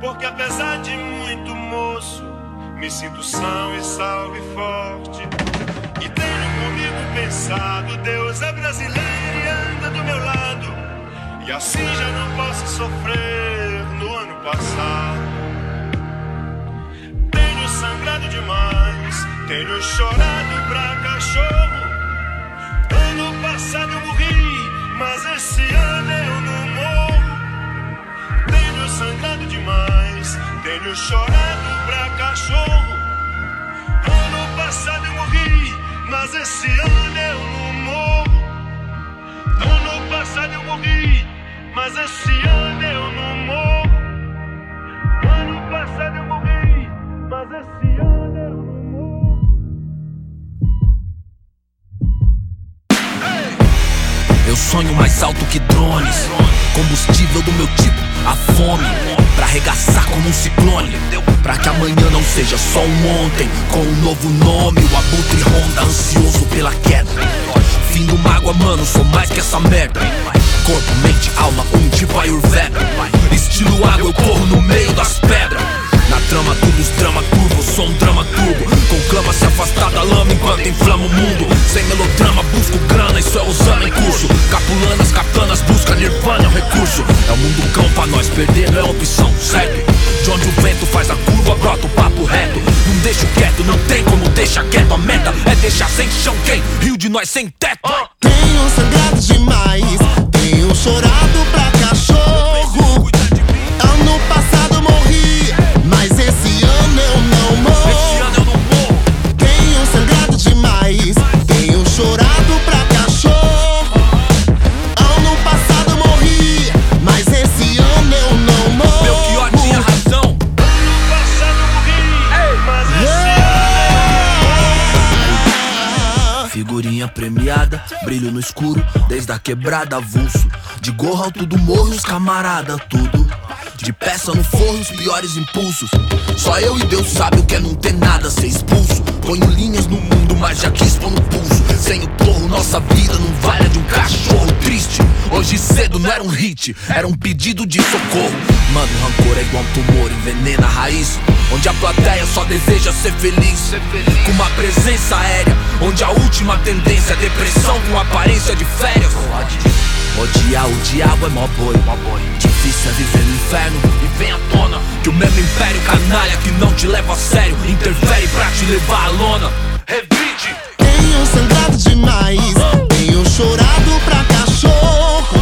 porque apesar de muito moço, me sinto são e salve forte. E tenho comigo pensado, Deus é brasileiro e anda do meu lado, e assim já não posso sofrer no ano passado. Tenho sangrado demais, tenho chorado pra cachorro. Ano passado eu morri, mas esse ano eu não morro. Tenho sangrado demais, tenho chorado pra cachorro. Ano passado eu morri, mas esse ano eu não morro. Ano passado eu morri, mas esse ano eu não morro. Ano passado eu morri, mas esse ano eu não morro. Eu sonho mais alto que drones, combustível do meu tipo, a fome, pra arregaçar como um ciclone, pra que amanhã não seja só um ontem, com um novo nome, o abutre ronda, ansioso pela queda. Fim do mágoa, mano, sou mais que essa merda. Corpo, mente, alma, tipo Ayurveda. Estilo água, eu corro no meio das pedras. Na trama, tudo os drama turbo, sou um drama turbo. Conclama se afastar da lama enquanto inflama o mundo. Sem melodrama, busco grana, isso é usando em curso. Capulanas, katanas, busca nirvana, é um recurso. É o mundo cão pra nós, perder não é opção, certo? De onde o vento faz a curva, brota o papo reto. Não deixo quieto, não tem como deixar quieto. A meta é deixar sem chão quem? Rio de nós sem teto. Tenho sangrado demais, tenho chorado pra cachorro. Ano passado morri, mas esse ano eu não morro. Tenho sangrado demais, tenho chorado pra cachorro. Ano passado morri, mas esse ano eu não morro. Belchior tinha razão. Ano passado eu morri, mas esse Figurinha premiada, brilho no escuro, desde a quebrada avulso. De gorro alto do morro, os camarada, tudo. De peça no forro, os piores impulsos. Só eu e Deus sabe o que é não ter nada, ser expulso. Ponho linhas no mundo, mas já quis pôr no pulso. Sem o porro, nossa vida não vale a de um cachorro triste. Hoje cedo não era um hit, era um pedido de socorro. Mano, rancor é igual um tumor, envenena a raiz. Onde a plateia só deseja ser feliz. Com uma presença aérea, onde a última tendência é depressão com aparência de férias. Odiar o diabo é mó boi. Difícil é viver no inferno e vem à tona que o mesmo império canalha que não te leva a sério interfere pra te levar à lona. Revide. Tenho sangrado demais, tenho chorado pra cachorro.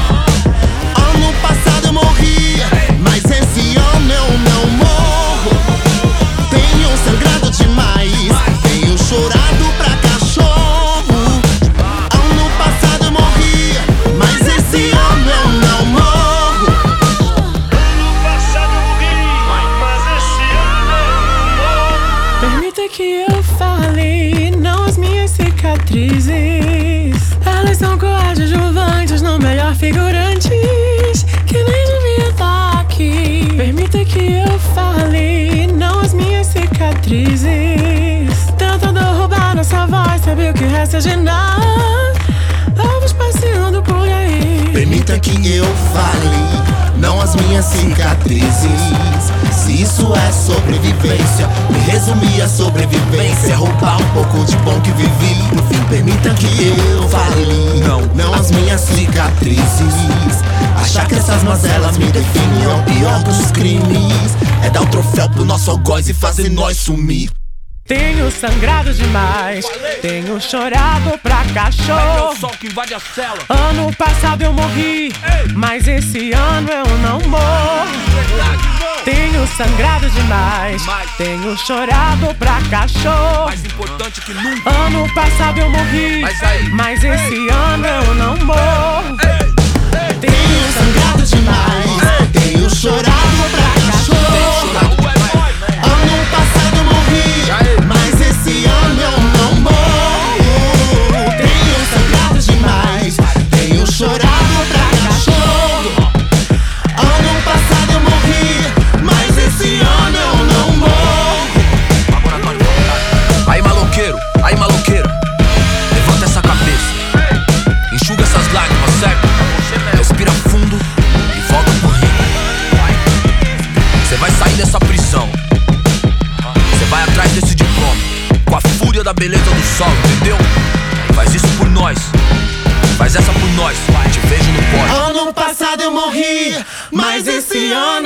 Ano passado eu morri, mas esse ano eu não morro. Tenho sangrado demais, tenho chorado pra cachorro. Ano passado eu morri, mas esse ano eu não morro. ano passado eu morri, mas esse ano eu não morro. Permita que eu fale, não as minhas cicatrizes. Elas são coadjuvantes, não melhor figurantes, que nem devia estar aqui. Permita que eu fale, não as minhas cicatrizes. Tentando roubar nossa voz, sabe o que resta de nada. Vamos passeando por aí. Permita que eu fale, não as minhas cicatrizes. Se isso é sobrevivência, me resumir a sobrevivência, roubar um pouco de bom que vivi. No fim, permita que eu fale, não as minhas cicatrizes. Achar que essas mazelas me definem é o pior dos crimes. É dar o troféu pro nosso algoz e fazer nós sumir. Tenho sangrado demais, tenho chorado pra cachorro. É o sol que invade a cela. Ano passado eu morri, mas esse ano eu não morro. Tenho sangrado demais, tenho chorado pra cachorro. Mais importante que nunca. Ano passado eu morri, mas esse ano eu não morro. Tenho sangrado demais, tenho chorado pra cachorro. Ano passado eu morri, mas esse ano eu não morro. Tenho sangrado demais, tenho chorado pra cachorro. Ano passado eu morri, mas esse ano eu não morro. Aí maloqueiro, levanta essa cabeça, enxuga essas lágrimas. visão. Cê vai atrás desse diploma, com a fúria da beleza do sol, entendeu? Faz isso por nós, faz essa por nós. Te vejo no pódio. Ano passado eu morri, mas esse ano